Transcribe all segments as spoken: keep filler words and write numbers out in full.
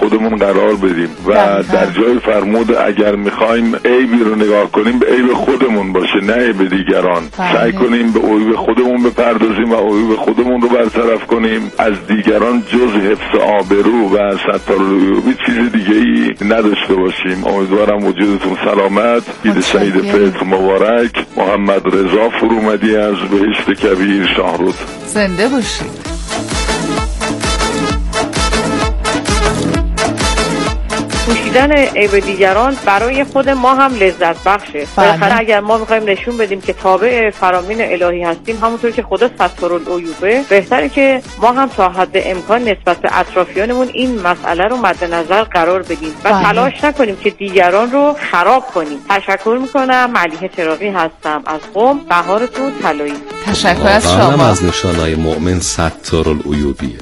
خودمون قرار بدیم و در جای فرمود اگر میخوایم عیبی رو نگاه کنیم به عیب خودمون باشه نه عیب دیگران. سعی کنیم به عیب خودمون بپردازیم و عیب خودمون رو برطرف کنیم. از دیگران جز حفظ آبرو و ستارالعیوبی چیز دیگه ای نداشته باشیم. امیدوارم وجودتون سلامت. عید سعید فطر مبارک. محمد رضا فرومدی از بهشت کبیر شاهرود. زنده باشید. پوشیدن عیب دیگران برای خود ما هم لذت بخشه. بالاخره اگر ما میخوایم نشون بدیم که تابع فرامین الهی هستیم همونطور که خدا ستارالعیوبه، بهتره که ما هم تا حد امکان نسبت به اطرافیانمون این مسئله رو مد نظر قرار بدیم و بله. تلاش نکنیم که دیگران رو خراب کنیم. تشکر میکنم. ملیحه چراغی هستم از قم. بهارتون طلایی. تشکر از شما. از نشانه‌های مؤمن ستارالعیوبیه.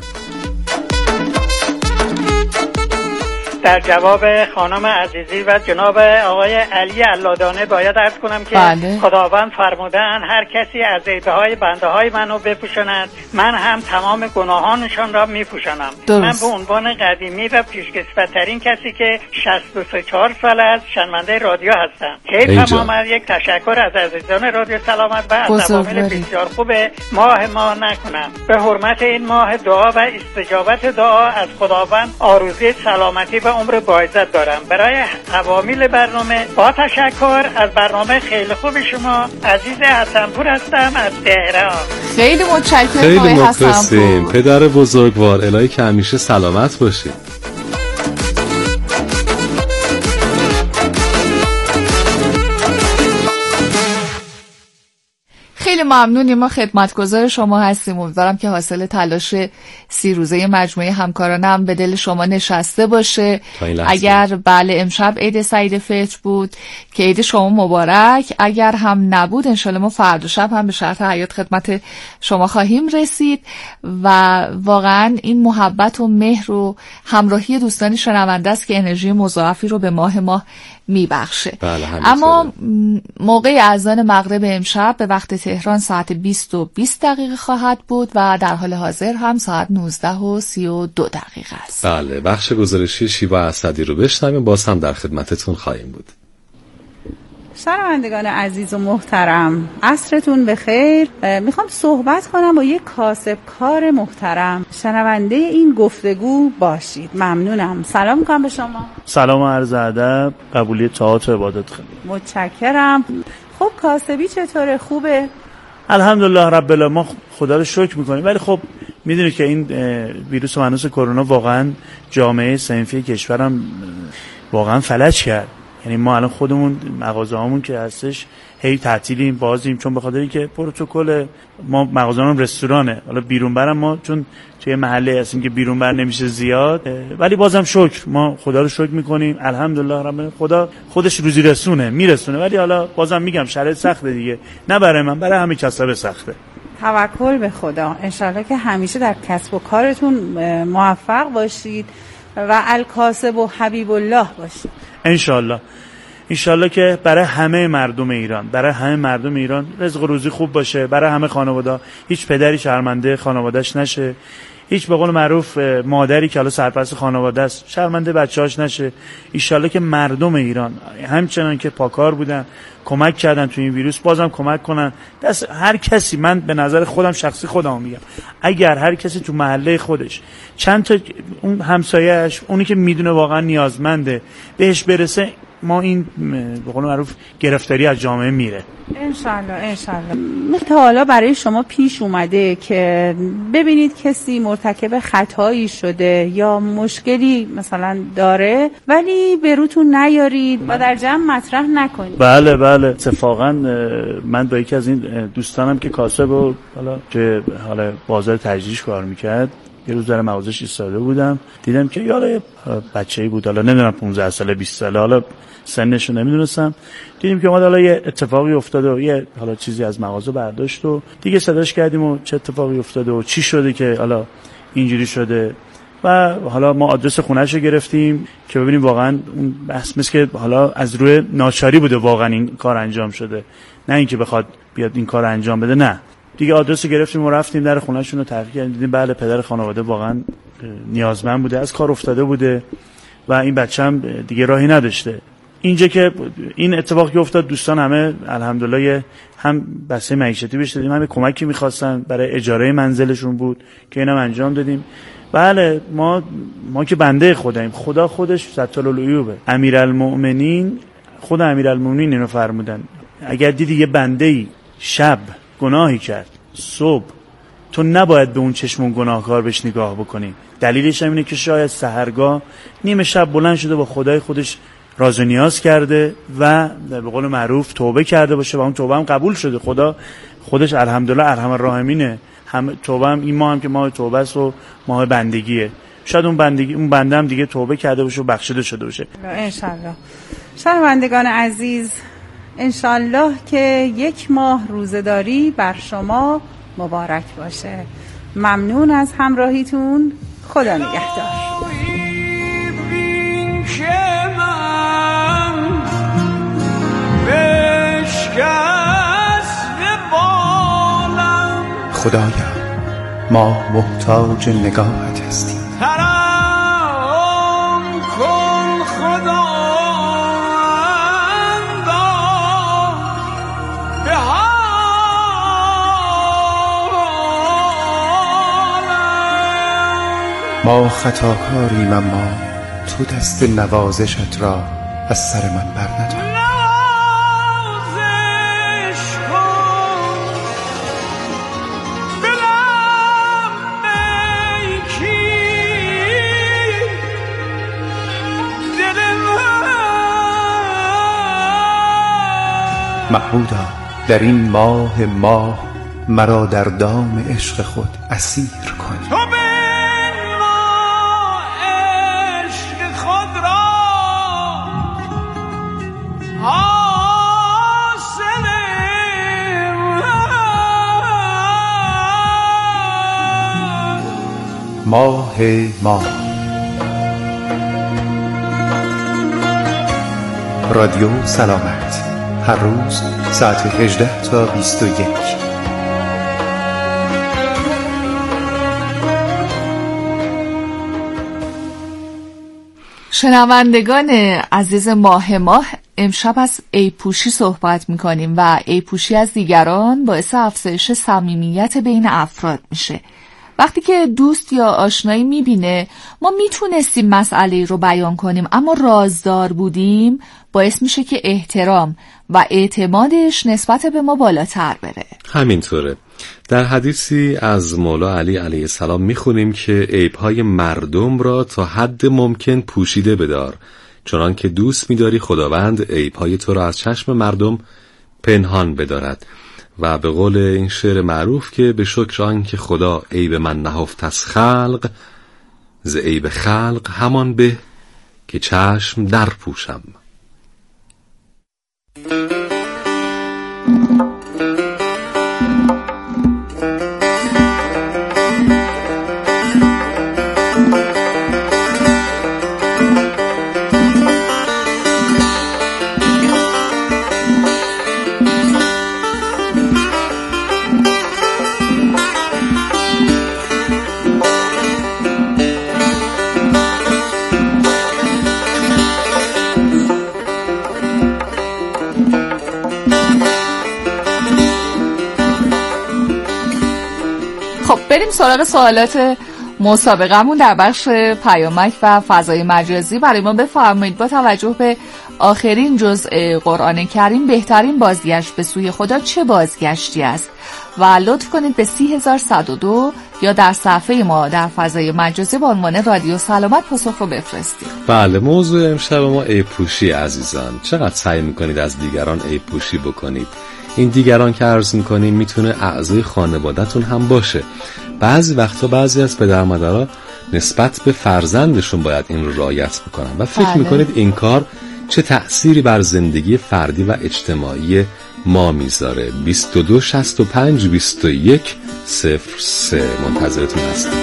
در جواب خانم عزیزی و جناب آقای علی علادانه باید عرض کنم که بله. خداوند فرمودن هر کسی از عیب‌های بنده های منو بپوشاند من هم تمام گناهانشان را میپوشانم. من به عنوان قدیمی و پیشکسوت‌ترین کسی که شصت و سه چهار سال از شنونده رادیو هستم. کیف آمد. یک تشکر از عزیزان رادیو سلامت و از عوامل بسیار خوب ماه ما نکنم. به حرمت این ماه دعا و استجابت دعا از خداوند آرزوی سلامتی و عمر باعزت دارم. برای عوامل برنامه با تشکر از برنامه خیلی خوب شما. عزیز حسنپور هستم از تهران. خیلی متشکرم. خیلی مخلصیم. پدر بزرگوار الهی که همیشه سلامت باشید. خیلی ممنونیم. ما خدمتگزار شما هستیم. امیدوارم که حاصل تلاش سی روزه مجموعه همکارانم به دل شما نشسته باشه. اگر بله امشب عید سعید فطر بود که عید شما مبارک. اگر هم نبود انشالله ما فردا شب هم به شرط حیات خدمت شما خواهیم رسید و واقعا این محبت و مهر و همراهی دوستان شنونده است که انرژی مضاعفی رو به ماه ما میبخشه. بله اما موقع اذان مغرب امشب به وقت تهران ساعت بیست و بیست دقیقه خواهد بود و در حال حاضر هم ساعت نوزده و سی و دو دقیقه است. بله بخش گزارشی شیوا اسدی رو بشنویم. باز هم در خدمتتون خواهیم بود. شنوندگان عزیز و محترم عصرتون بخیر. میخوام صحبت کنم با یک کاسبکار محترم. شنونده این گفتگو باشید. ممنونم. سلام میکنم به شما. سلام و عرض ادب. قبولی طاعات و عبادت خیلی متشکرم. خب کاسبی چطوره؟ خوبه؟ الحمدلله رب العالمین. ما خدا رو شکر میکنیم. ولی خب میدونید که این ویروس منوس کرونا واقعا جامعه صنفی کشورم واقعا فلج کرد. یعنی ما الان خودمون مغازه‌هامون که هستش هی تعطیلیم بازیم، چون به خاطر اینکه پروتکل ما مغازه‌مون رستورانه. حالا بیرون برم ما چون توی محله هستیم که بیرون بر نمیشه زیاد، ولی بازم شکر ما خدا رو شکر میکنیم. الحمدلله رب العالمین. خدا خودش روزی رسونه میرسونه، ولی حالا بازم میگم شرایط سخته دیگه، نه برای من، برای همه کسا سخته. توکل به خدا. انشالله که همیشه در کسب و کارتون موفق باشید و الکاسب و حبیب الله باشید. انشالله انشالله که برای همه مردم ایران، برای همه مردم ایران رزق و روزی خوب باشه، برای همه خانواده، هیچ پدری شرمنده خانواده‌اش نشه، هیچ به قول معروف مادری که حالا سرپرست خانواده است شرمنده بچه‌هاش نشه. انشالله که مردم ایران همچنان که پاکار بودن، کمک کردن تو این ویروس، بازم کمک کنن. دست هر کسی، من به نظر خودم شخصی خودم میگم، اگر هر کسی تو محله خودش چند تا اون همسایه‌اش، اونی که میدونه واقعا نیازمنده، بهش برسه، ما این به قول معروف گرفتاری از جامعه میره. انشالله انشالله. تا حالا برای شما پیش اومده که ببینید کسی مرتکب خطایی شده یا مشکلی مثلا داره ولی به روتون نیارید و در جمع مطرح نکنید؟ بله بله اتفاقا من با یکی از این دوستانم که کاسب و حالا که حالا بازار تجریش کار میکرد، یه روز در مغازش ایستاده بودم، دیدم که یالا بچه‌ای بود، حالا نمیدونم پانزده ساله بیست ساله، حالا سنشو نمیدونستم. دیدیم که اومد، حالا یه اتفاقی افتاده و یه حالا چیزی از مغازه برداشت و دیگه صداش کردیم و چه اتفاقی افتاده و چی شده که حالا اینجوری شده. و حالا ما آدرس خونه‌اش رو گرفتیم که ببینیم واقعا اون بحث مثل که حالا از روی ناچاری بوده واقعا این کار انجام شده، نه اینکه بخواد بیاد این کار انجام بده. نه دیگه آدرس رو گرفتیم و رفتیم در خونه‌شون رو تحقیق کردیم، دیدیم بله پدر خانواده واقعا نیازمند بوده، از کار افتاده بوده و این بچه‌م دیگه راهی نداشته. اینجا که این اتفاق که افتاد دوستان همه الحمدلله هم بسته معیشتی بهش دادیم، همه کمکی می‌خواستن برای اجاره منزلشون بود که اینم انجام دادیم. بله ما ما که بنده خداییم، خدا خودش سترالعیوبه. امیرالمؤمنین خود امیرالمؤمنین اینو فرمودن اگر دیدی یه بنده‌ای شب گناهی کرد صبح، تو نباید به اون چشمون گناهکار بهش نگاه بکنی. دلیلش هم اینه که شاید سحرگاه نیمه شب بلند شده با خدای خودش راز و نیاز کرده و به قول معروف توبه کرده باشه و اون توبه هم قبول شده. خدا خودش الحمدلله ارحم الراحمینه. هم توبه هم این ماه هم که ماه توبه است و ماه بندگیه، شاید اون بندگی اون بنده هم دیگه توبه کرده باشه و بخشیده شده باشه ان شاء الله. شنوندگان عزیز، ان شاء الله که یک ماه روزه‌داری بر شما مبارک باشه. ممنون از همراهیتون. خدا نگهدار. خدایا ما محتاج نگاهت هستیم. حرام کن خداوندا به حالم. ما خطاکاریم اما تو دست نوازشت را از سر من بر ندار. محمودا در این ماه ماه مرا در دام عشق خود اسیر کن. تو به ما عشق خود را حاصل ماه ماه رادیو سلامت هر روز ساعت هجده تا بیست و یک. شنوندگان عزیز ماه ماه، امشب از عیب‌پوشی صحبت میکنیم و عیب‌پوشی از دیگران باعث افزایش صمیمیت بین افراد میشه. وقتی که دوست یا آشنایی میبینه ما میتونستیم مسئله رو بیان کنیم اما رازدار بودیم، باعث میشه که احترام و اعتمادش نسبت به ما بالاتر بره. همینطوره. در حدیثی از مولا علی علیه السلام میخونیم که عیبهای مردم را تا حد ممکن پوشیده بدار، چنان که دوست میداری خداوند عیبهای تو را از چشم مردم پنهان بدارد. و به قول این شعر معروف که به شکر آن که خدا عیب من نهفت از خلق، ز عیب خلق همان به که چشم در پوشم. بریم سراغ سوالات مسابقمون در بخش پیامک و فضای مجازی. برای ما بفرمایید با توجه به آخرین جزء قرآن کریم بهترین بازگشت به سوی خدا چه بازگشتی است و لطف کنید به سی هزار و صد و دو یا در صفحه ما در فضای مجازی با عنوان رادیو سلامت پاسخ رو بفرستید. بله، موضوع امشب ما عیب‌پوشی عزیزان. چقدر سعی میکنید از دیگران عیب‌پوشی بکنید؟ این دیگران که عرض میکنیم میتونه اعضای خانواده‌تون هم باشه. بعضی وقتا بعضی از پدر مادرها نسبت به فرزندشون باید این رو رعایت بکنن و فکر بله. میکنید این کار چه تأثیری بر زندگی فردی و اجتماعی ما میذاره. بیست و دو شصت و پنج بیست و یک صفر سه منتظرتون هستم.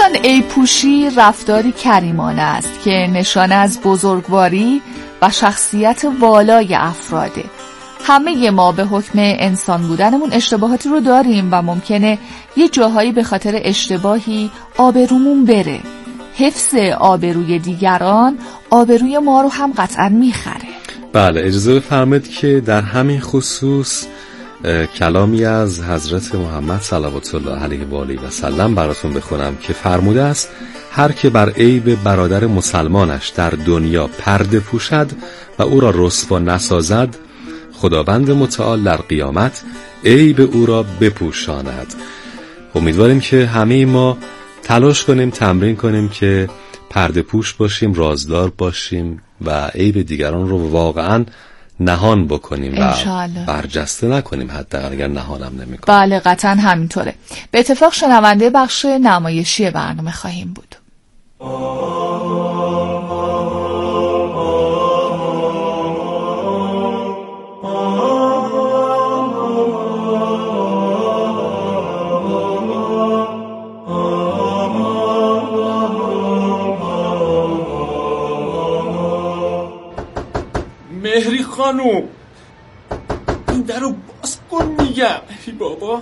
عیب‌پوشی رفتاری کریمانه است که نشانه از بزرگواری و شخصیت والای افراده. همه ما به حکم انسان بودنمون اشتباهاتی رو داریم و ممکنه یه جاهایی به خاطر اشتباهی آبرومون بره. حفظ آبروی دیگران آبروی ما رو هم قطعا میخره. بله، اجازه بفرمایید که در همین خصوص کلامی از حضرت محمد صلوات الله علیه و آله و سلم براتون بخونم که فرموده است هر که بر عیب برادر مسلمانش در دنیا پرده پوشد و او را رسوا نسازد، خداوند متعال در قیامت عیب او را بپوشاند. امیدواریم که همه ما تلاش کنیم، تمرین کنیم که پرده پوش باشیم، رازدار باشیم و عیب دیگران رو واقعاً نهان بکنیم و برجسته نکنیم، حداقل اگر نهانم نمی‌کنیم. بله قطعاً همینطوره. به اتفاق شنونده بخش نمایشی برنامه خواهیم بود. مهری خانوم، این در رو باز کن میگم. ای بابا.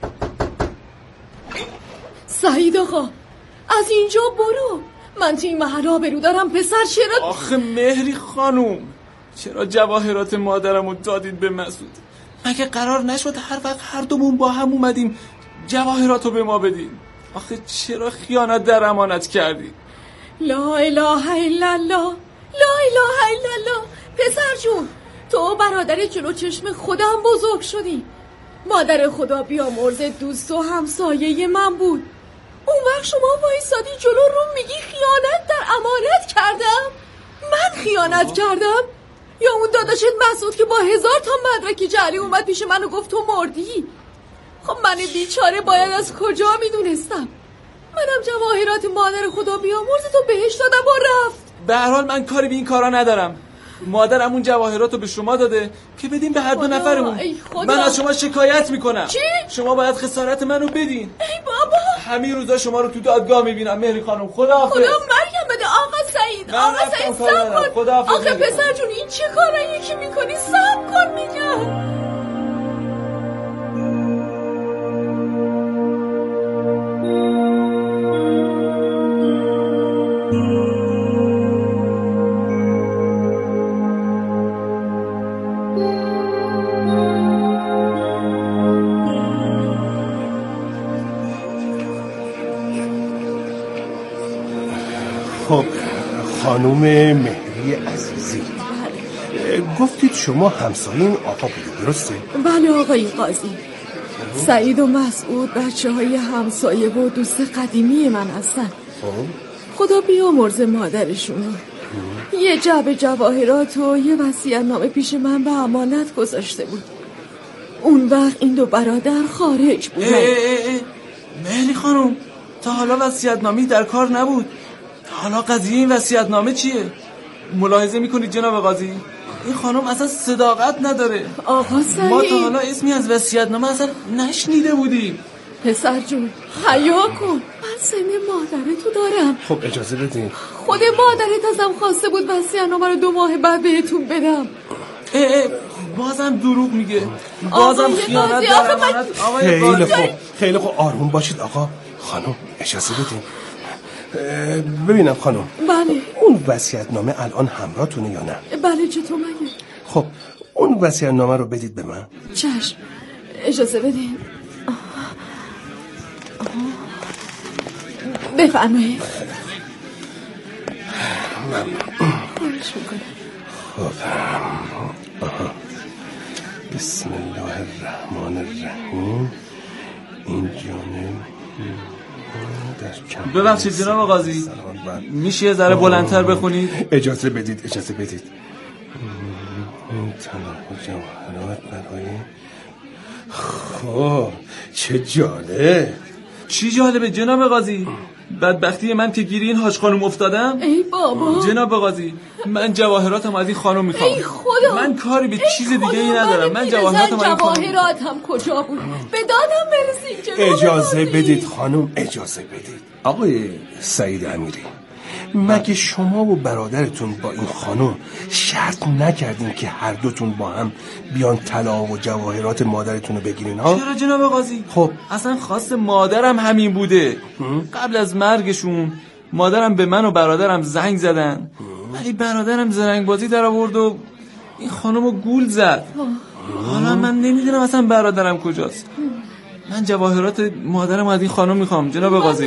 سعید آقا از اینجا برو، من تو این محل آبرو دارم. پسر چرا؟ آخه مهری خانوم، چرا جواهرات مادرم رو دادید به مسعود؟ مگه قرار نشد هر وقت هر دومون با هم اومدیم جواهرات رو به ما بدین؟ آخه چرا خیانت در امانت کردی؟ لا اله الا الله، لا اله الا الله. پسر جون، تو برادر جلو چشم خودم بزرگ شدی. مادر خدا بیامرز دوست و همسایه من بود. اون وقت شما وایسادی جلو رو میگی خیانت در امانت کردم؟ من خیانت کردم؟ یا اون داداشت مسعود که با هزار تا مدرک جعلی اومد پیش من و گفت تو مردی؟ خب من بیچاره باید از کجا میدونستم؟ منم جواهرات مادر خدا بیامرز تو بهش دادم و رفت. به هر حال من کاری به این کارا ندارم. مادرم اون جواهرات رو به شما داده که بدین به هر دو نفرمون. من از شما شکایت میکنم. چی؟ شما باید خسارت منو بدین. ای بابا، همین روزا شما رو تو دادگاه میبینم مهری خانم. خداحافظ. خدا مرگم بده آقا سعید. آقا سعید صبر کن. آخه پسر جون این چه کارایی که میکنی؟ صبر کن میگم. خب خانوم مهری عزیزی، گفتید شما همسایه این آقا بودید، درسته؟ بله آقای قاضی. سعید و مسعود بچه های همسایه و دوست قدیمی من هستن. خدا بیامرز مادرشونو. یه جعبه جواهرات و یه وصیت‌نامه پیش من به امانت گذاشته بود. اون وقت این دو برادر خارج بودن. مهری خانم، تا حالا وصیت‌نامه‌ای در کار نبود. حالا قضیه این وصیت‌نامه چیه؟ ملاحظه میکنید جناب قاضی؟ این خانم اصلا صداقت نداره. آقا سعید، ما تا حالا اسمی از وصیت‌نامه اصلا نشنیده بودیم. پسر جون حیا کن، من سن مادرتو دارم. خب اجازه بدین. خود مادرت ازم خواسته بود وصیت‌نامه رو دو ماه بعد بهتون بدم. اه اه بازم دروغ میگه، بازم خیانت در امانت. خیلی خوب خیلی خوب آروم باشید آقا. خانم اجازه بدین. ببینم خانم. بله. اون وصیت‌نامه الان همراهتونه یا نه؟ بله. چطور مگه؟ خب اون وصیت‌نامه رو بدید به من. چشم، اجازه بدین. بفرمایید. خواهش میکنم. خب بسم الله الرحمن الرحیم. این جانب ببخشید جناب قاضی، میشه یه ذره بلندتر بخونید؟ اجازه بدید اجازه بدید. تنها جواهرات برای خب چه جالب. چی جالبه جناب قاضی؟ بدبختی من که گیری این حاج خانم افتادم. ای بابا جناب قاضی، من جواهراتم از این خانم میخوام. ای خدا، من کاری به چیز دیگه ای ندارم. من جواهراتم از این خانم. جواهراتم کجا بود؟ به دادم برسید جناب اجازه بدید خانم، اجازه بدید. آقای سعید امیری، مگه شما و برادرتون با این خانم شرط نکردین که هر دوتون با هم بیان طلا و جواهرات مادرتون رو بگیرین ها؟ چرا جناب قاضی؟ خب اصلا خواست مادرم همین بوده. قبل از مرگشون مادرم به من و برادرم زنگ زدن، ولی برادرم زرنگ بازی در آورد و این خانم رو گول زد. حالا من نمیدونم اصلا برادرم کجاست. من جواهرات مادرم از این خانم میخوام جناب قاضی.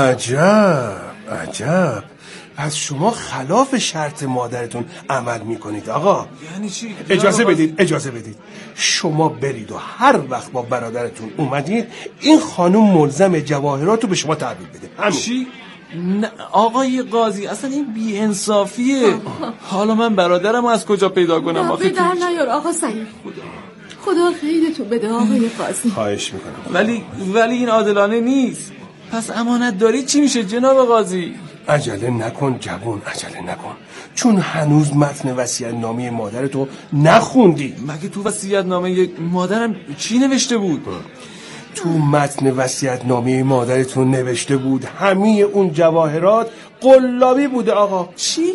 عجب عجب، پس شما خلاف شرط مادرتون عمل میکنید آقا. یعنی چی؟ اجازه بدید اجازه بدید شما برید و هر وقت با برادرتون اومدید این خانم ملزم جواهرات رو به شما تحویل بده. همین. چی؟ نه آقای قاضی، اصلا این بی انصافیه. حالا من برادرم از کجا پیدا کنم؟ آخه در نیار آقا سعید، خدا خیرتون بده آقای قاضی. خواهش میکنم. ولی ولی این عادلانه نیست. پس امانت داری چی میشه جناب قاضی؟ عجله نکن جوان، عجله نکن، چون هنوز متن وصیت‌نامه مادرتو نخوندی. مگه تو وصیت‌نامه مادرم چی نوشته بود؟ تو متن وصیت‌نامه مادرتون نوشته بود همه اون جواهرات قلابی بوده آقا. چی؟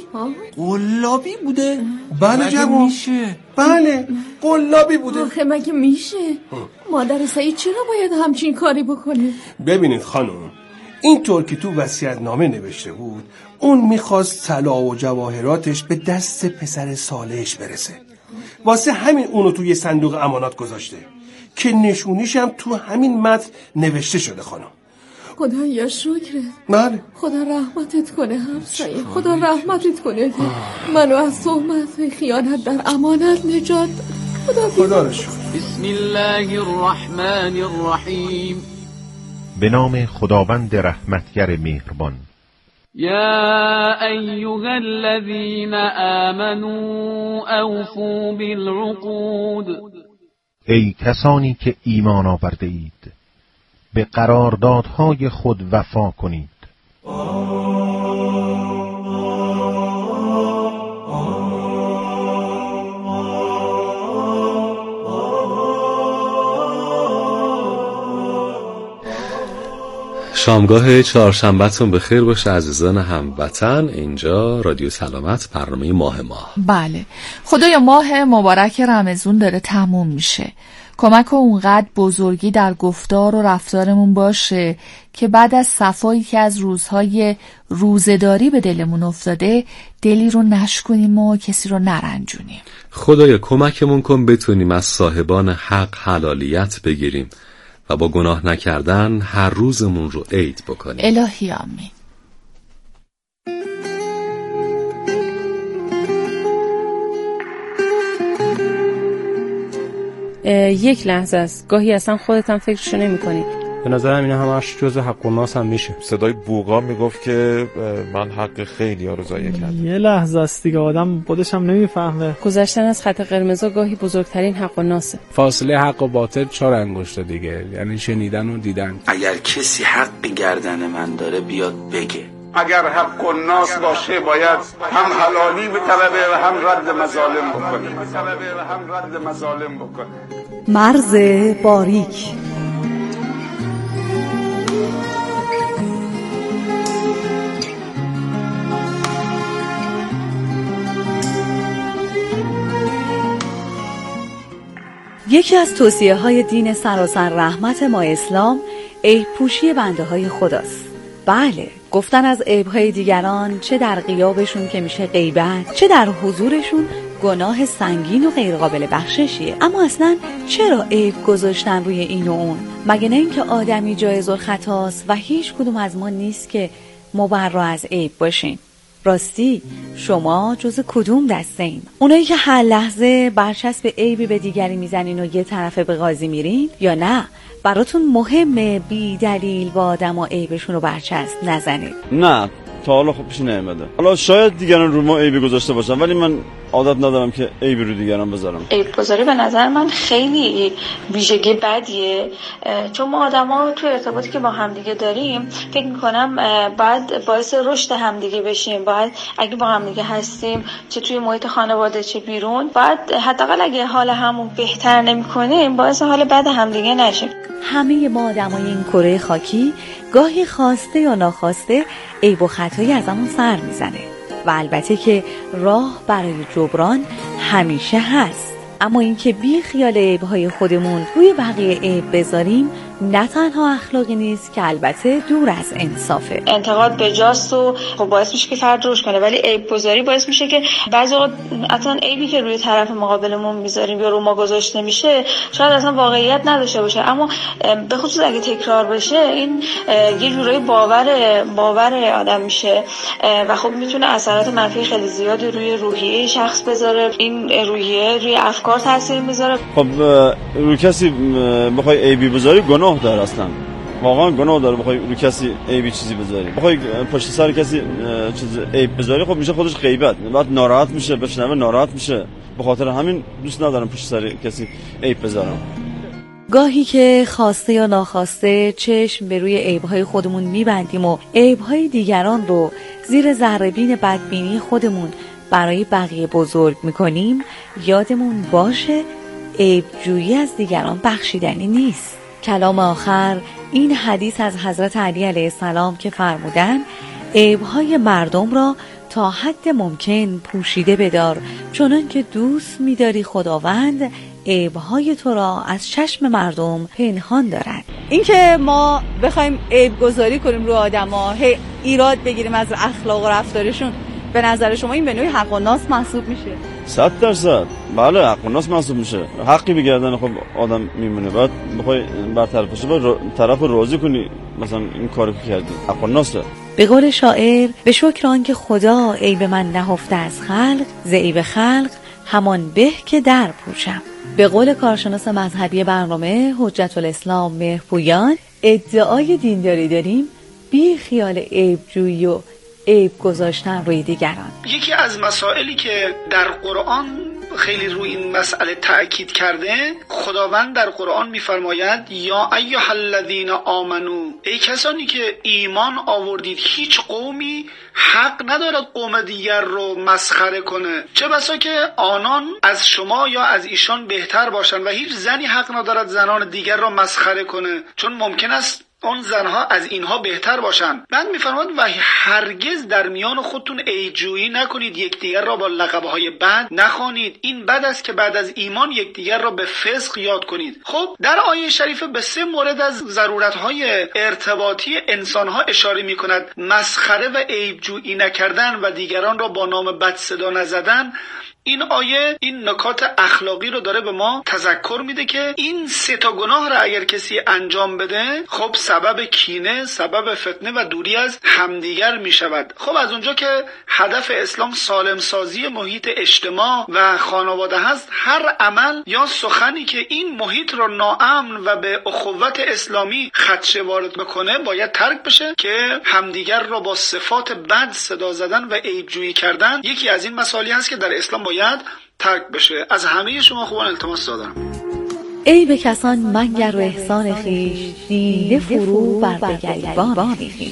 قلابی بوده؟ بله جوان، میشه؟ بله قلابی بوده. آخه مگه میشه؟ مادر سعید چرا باید همچین کاری بکنه؟ ببینید خانم، اینطور که تو وصیت‌نامه نوشته بود اون میخواست طلا و جواهراتش به دست پسر صالحش برسه، واسه همین اونو توی صندوق امانات گذاشته که نشونیش هم تو همین متن نوشته شده خانم. خدا یا شکرت. بله. خدا رحمتت کنه همسایه، خدا رحمتت کنه که منو از تهمت خیانت در امانت نجات خدا خدا رو شکر. بسم الله الرحمن الرحیم. به نام خداوند رحمتگر مهربان. یا ایها الذین آمنوا اوفوا بالعقود. ای کسانی که ایمان آورده اید، به قراردادهای خود وفا کنید. شامگاه چهارشنبهتون بخیر باشه عزیزان هموطن. اینجا رادیو سلامت، برنامه ماه ماه. بله خدایا ماه مبارک رمضان داره تموم میشه. کمک اونقدر بزرگی در گفتار و رفتارمون باشه که بعد از صفایی که از روزهای روزه‌داری به دلمون افتاده دلی رو نشکنیم و کسی رو نرنجونیم. خدایا کمکمون کن بتونیم از صاحبان حق حلالیت بگیریم و با گناه نکردن هر روزمون رو عید بکنیم. الهی آمین. یک لحظه است، گاهی اصلا خودت هم فکرشو نمی کنی. به نظرم اینا همش جز حق و ناس هم میشه. صدای بوقا میگفت که من حق خیلی ها رو ضایع کردم. یه لحظه است دیگه، آدم خودش هم نمیفهمه. گذشتن از خط قرمزا گاهی بزرگترین حق و ناسه. فاصله حق و باطل چهار انگشت دیگه، یعنی شنیدن و دیدن. اگر کسی حق گردن من داره بیاد بگه. اگر حق و ناس باشه باید هم حلالی به طلبه و هم رد مظالم بکنه. هم رد مظالم بکنه. مرز باریک. یکی از توصیه های دین سراسر رحمت ما اسلام عیب پوشی بنده های خداست. بله، گفتن از عیب‌های دیگران چه در غیابشون که میشه غیبت، چه در حضورشون گناه سنگین و غیر قابل بخششیه. اما اصلا چرا عیب گذاشتن روی این و اون؟ مگه نه اینکه آدمی جایز الخطاست و هیچ کدوم از ما نیست که مبرا از عیب باشیم؟ راستی شما جز کدوم دسته این؟ اونایی که هر لحظه برچسب عیبی به دیگری میزنین و یه طرفه به قاضی میرین، یا نه براتون مهمه بی دلیل با آدم و عیبشون رو برچسب نزنید؟ نه تا حالا خب پیش نیامده. حالا شاید دیگران رو ما عیبی گذاشته باشن، ولی من عادت ندارم که عیب رو دیگران بذارم. عیب گذاری به نظر من خیلی ویژگی بدیه، چون ما آدما تو ارتباطی که با همدیگه داریم فکر می‌کنم باید باعث رشد همدیگه بشیم. باید اگه با همدیگه هستیم، چه توی محیط خانواده چه بیرون، باید حداقل اگه حال همون بهتر نمی‌کنیم باعث حال بد همدیگه نشیم. همه ما آدمای این کره خاکی گاهی خواسته یا ناخواسته عیب و خطایی ازمون سر میزنه و البته که راه برای جبران همیشه هست، اما اینکه بی خیال عیب‌های خودمون روی بقیه عیب بذاریم نه تنها اخلاقی نیست که البته دور از انصافه. انتقاد به جاست و خب باعث میشه که فرد رشد کنه، ولی عیب گذاری باعث میشه که بعضی وقت اصلا عیبی که روی طرف مقابلمون میذاریم یا رو ما گذاشته میشه شاید اصلا واقعیت نداشته باشه، اما به خصوص اگه تکرار بشه این یه جورایی باور باور آدم میشه و خب میتونه اثرات منفی خیلی زیادی روی روحیه شخص بذاره. این روحیه روی افکار تاثیر میذاره. خب روی کسی بخوای عیبی بذاری گناه داره، اصلا واقعا گناه داره بخوای رو کسی عیبی چیزی بذاری، بخوای پشت سر کسی چیز عیب بذاری خب میشه خودش غیبت، بعد ناراحت میشه، بشنوه ناراحت میشه. به خاطر همین دوست ندارم پشت سر کسی عیب بذارم. گاهی که خواسته یا ناخواسته چشم به روی عیب‌های خودمون میبندیم و عیب‌های دیگران رو زیر ذره‌بین بدبینی خودمون برای بقیه بزرگ میکنیم، یادمون باشه عیب‌جویی از دیگران بخشیدنی نیست. کلام آخر این حدیث از حضرت علی علیه السلام که فرمودن عیب‌های مردم را تا حد ممکن پوشیده بدار، چنان که دوست می‌داری خداوند عیب‌های تو را از چشم مردم پنهان دارد. این که ما بخوایم عیب گذاری کنیم رو آدم‌ها، هی ایراد بگیریم از اخلاق و رفتارشون، به نظر شما این به نوعی حق و ناس محسوب میشه؟ صد درصد بله، حق و ناس محسوب میشه. حقی بگردن خب آدم میمونه، بعد بخوای برطرفش با طرف راضی کنی مثلا این کارو که کردی حق و ناسه. به قول شاعر به شکر آن که خدا عیب من نهفته از خلق، ز عیب خلق همان به که در پوشم. به قول کارشناس مذهبی برنامه حجت الاسلام مهرپویان، ادعای دینداری داریم بی خیال عیب جویی و عیب گذاشتن روی دیگران. یکی از مسائلی که در قرآن خیلی روی این مسئله تأکید کرده، خداوند در قرآن میفرماید یا ایها الذین آمنو، ای کسانی که ایمان آوردید، هیچ قومی حق ندارد قوم دیگر رو مسخره کنه، چه بسا که آنان از شما یا از ایشان بهتر باشند، و هیچ زنی حق ندارد زنان دیگر را مسخره کنه، چون ممکن است اون زنها از اینها بهتر باشن. بعد میفرماید و هرگز در میان خودتون عیب‌جویی نکنید، یکدیگر را با لقب‌های بد نخوانید، این بد است که بعد از ایمان یکدیگر را به فسق یاد کنید. خب در آیه شریفه به سه مورد از ضرورت‌های ارتباطی انسان‌ها اشاره می‌کند: مسخره و عیب‌جویی نکردن و دیگران را با نام بد صدا نزدن. این آیه این نکات اخلاقی رو داره به ما تذکر میده که این سه تا گناه را اگر کسی انجام بده خب سبب کینه، سبب فتنه و دوری از همدیگر میشود. خب از اونجا که هدف اسلام سالم سازی محیط اجتماع و خانواده هست، هر عمل یا سخنی که این محیط رو ناامن و به اخوت اسلامی خدشه وارد بکنه باید ترک بشه، که همدیگر را با صفات بد صدا زدن و عیب‌جویی کردن یکی از این مسائلی هست که در اسلام باید ترک بشه. از همه شما خوبان التماس دارم عیب کسان منگر و احسان خویش، دیده فرو بر به گریبان خویش.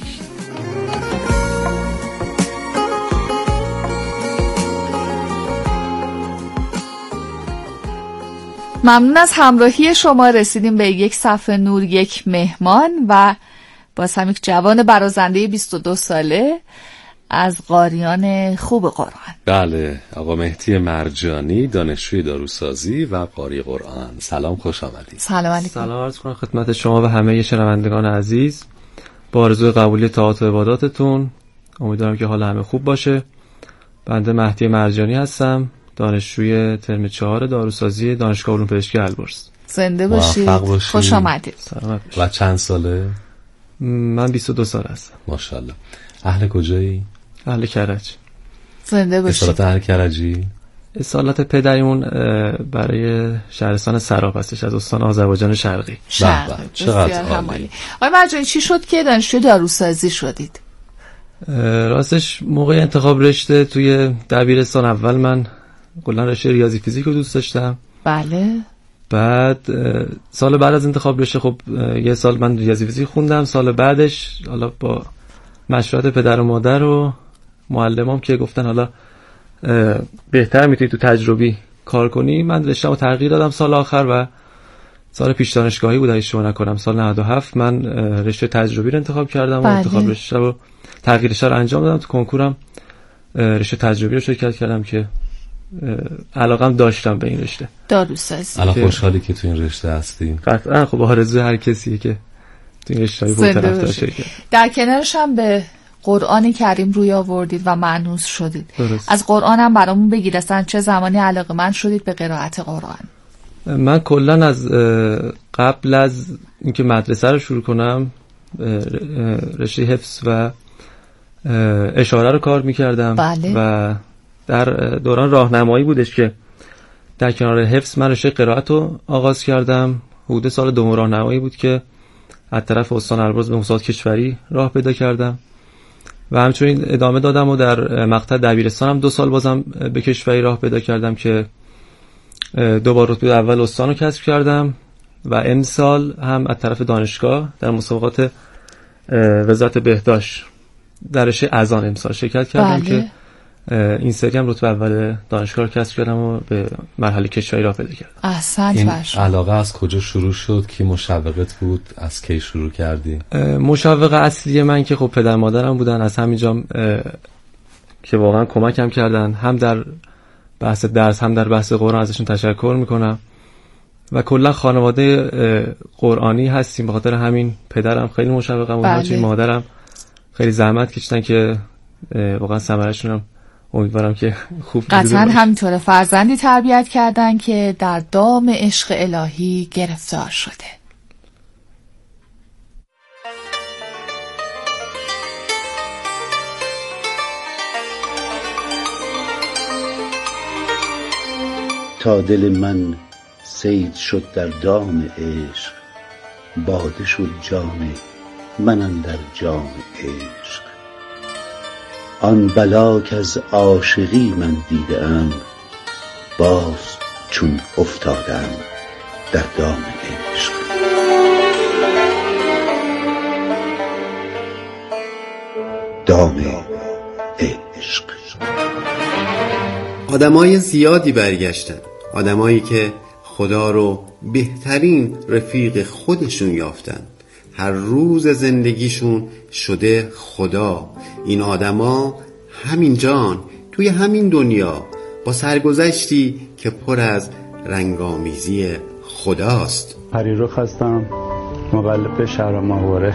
ممنون از همراهی شما. رسیدیم به یک صفحه نور، یک مهمان و با سمیک جوان برازنده بیست و دو ساله از قاریان خوب قرآن. بله، آقا مهدی مرجانی، دانشجوی داروسازی و قاری قرآن. سلام، خوش آمدید. سلام علیکم. سلام عرض کنم خدمت شما و همه شنوندگان عزیز. با آرزوی قبولی طاعات و عباداتتون، امیدوارم که حال همه خوب باشه. بنده مهدی مرجانی هستم، دانشجوی ترم چهار داروسازی دانشگاه علوم پزشکی البرز. زنده باشید. خوش آمدید. سلامت باشید. و چند ساله؟ من بیست و دو سال هستم. ماشاءالله. اهل کجایی؟ اهل کرج. زنده باشید. اصالت اهل کرجی؟ اصالت پدریمون برای شهرستان سراب هستش، از استان آذربایجان شرقی. شرقی. چقدر عالی. آقای مرجانی چی شد که دانشجوی داروسازی شدید؟ راستش موقع انتخاب رشته توی دبیرستان اول من کلا رشته ریاضی فیزیک رو دوست داشتم. بله. بعد سال بعد از انتخاب رشته خب یه سال من ریاضی فیزیک خوندم، سال بعدش حالا با مشورت پدر و مادر و معلمام که گفتن حالا بهتر میتونی تو تجربی کار کنی، من رشته‌مو تغییر دادم سال آخر و سال پیش دانشگاهی بود اگه اشتباه نکنم، سال نود و هفت من رشته تجربی رو انتخاب کردم. بله. و انتخاب رشته رو تغییرش رو انجام دادم، تو کنکورم رشته تجربی رو شرکت کردم که علاقم داشتم به این رشته. داروسازی. الان خوشحالی که تو این رشته هستیم. قطعا خب آرزوی هر کسیه که تو این رشته بود طرفدار شرکت. در کنارش هم به قرآن کریم روی آوردید و مانوس شدید. درست. از قرآن هم برامون بگید اصلا چه زمانی علاقه‌مند شدید به قرائت قرآن؟ من کلا از قبل از اینکه مدرسه رو شروع کنم رشته حفظ و اشاره رو کار میکردم. بله. و در دوران راهنمایی بودش که در کنار حفظ من رشته قرائت رو آغاز کردم. حدود سال دوم راهنمایی بود که از طرف استان البرز به مسابقات کشوری راه پیدا کردم و همچنین ادامه دادم و در مقطع دبیرستانم دو سال بازم به کشوری راه پیدا کردم که دو بار رتبه اول استان رو کسب کردم و امسال هم از طرف دانشگاه در مسابقات وزارت بهداشت در رشته اذان امسال شرکت کردم. بله. که این سری هم رتبه اول دانشگاه رو کسب کردم و به مرحله کشوری راه پیدا کردم. احسنت. این باشه. علاقه از کجا شروع شد؟ کی مشوقت بود؟ از کی شروع کردی؟ مشوق اصلی من که خب پدر مادرم بودن، از همینجام که واقعا کمکم کردن، هم در بحث درس هم در بحث قرآن، ازشون تشکر میکنم و کلا خانواده قرآنی هستیم، به خاطر همین پدرم خیلی مشوقم و همچنین مادرم خیلی زحمت کشیدن که واقعا ثمرشون هم امیدوارم که خوب قطعا همینطوره. فرزندی تربیت کردن که در دام عشق الهی گرفتار شده. تا دل من صید شد در دام عشق، باده شد جان من اندر جام عشق. آن بلا که از عاشقی من دیدم، باز چون افتادم در دام عشق. دام عشق. آدمای زیادی برگشتن، آدمایی که خدا رو بهترین رفیق خودشون یافتن، هر روز زندگیشون شده خدا. این آدما همین جان توی همین دنیا با سرگذشتی که پر از رنگامیزی خداست. پریرخ هستم، مقلب شهر ماهواره.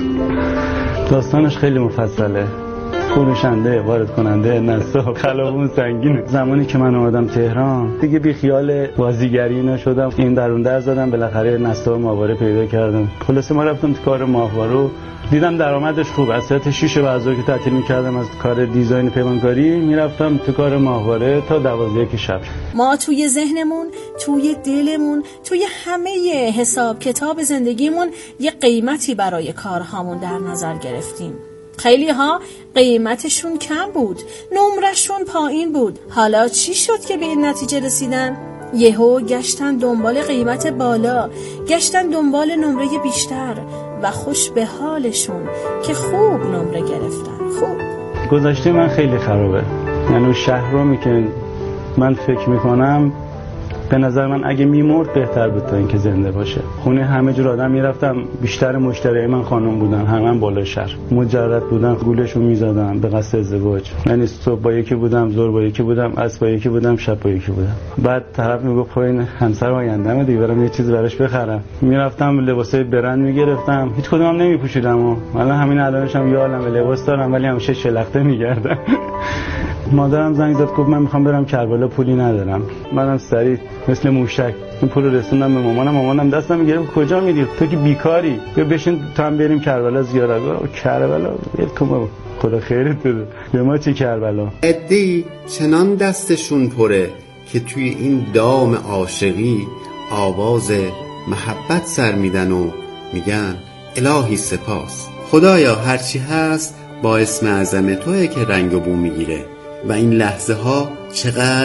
داستانش خیلی مفصله، فروشنده، وارد کننده، نسا، خلابون سنگینه. زمانی که من اومدم تهران دیگه بی خیال بازیگری نشدم، این درون در زدم، بالاخره نسا ماهواره پیدا کردم. خلاصه ما رفتم تو کار ماهواره، دیدم درآمدش خوب. از ساعت شش بعد از که تعطیل می‌کردم از کار دیزاین پیمانکاری، میرفتم تو کار ماهواره تا دوازده که شب. ما توی ذهنمون، توی دلمون، توی همه حساب کتاب زندگیمون یه قیمتی برای کارهامون در نظر گرفتیم. خیلی ها قیمتشون کم بود، نمرشون پایین بود. حالا چی شد که به این نتیجه رسیدن؟ یهو گشتن دنبال قیمت بالا، گشتن دنبال نمره بیشتر و خوش به حالشون که خوب نمره گرفتن. خوب گذشته من خیلی خرابه، یعنی شهرمی که من فکر میکنم به نظر من اگه میمرد بهتر بود تا اینکه زنده باشه. خونه همه جور آدم میرفتم، بیشتر مشتری من خانم بودن، همه بالا شهر مجرد بودن، گولشو میزدن به قصد ازدواج. یعنی صبح با یکی بودم، ظهر با یکی بودم، عصر با یکی بودم، شب با یکی بودم. بعد طرف میگفت این همسر آینده‌مه دیگه، برام یه چیز براش بخرم. میرفتم لباسای برند میگرفتم، هیچ کدومم نمیپوشیدم. الان همین الانشم یه عالمه لباس دارم ولی همیشه شلخته میگردم. مادرم زنگ زد گفت من میخوام برم کربلا، پولی ندارم. منم سریع مثل موشک این پول رو رسوندم به مامانم. مامانم دستم میگرفت کجا میری تو که بیکاری، بیا بشین تا هم بریم کربلا زیارت. کربلا ولکم، خدا خیرت بده، به ما چه کربلا. عده‌ای چنان دستشون پره که توی این دام عاشقی آواز محبت سر میدن و میگن الهی سپاس، خدایا هرچی هست با اسم اعظم توئه که رنگ و بو میگیره و این لحظه ها چقدر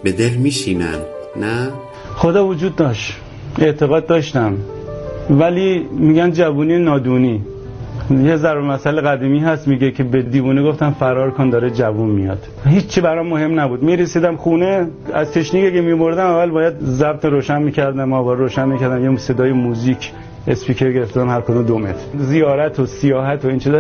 به دل میشینن، نه؟ خدا وجود داشت، اعتقاد داشتم، ولی میگن جوونی نادونی. یه ضرب مسئله قدیمی هست میگه که به دیوونه گفتم فرار کن داره جوون میاد. هیچی برام مهم نبود. میرسیدم خونه از تشنگی که میمردم اول باید ضبط روشن میکردم، آوار روشن میکردم، یه صدای موزیک اسپیکر گرفتم هر کدوم دو متر. زیارت و سیاحت و این چیزا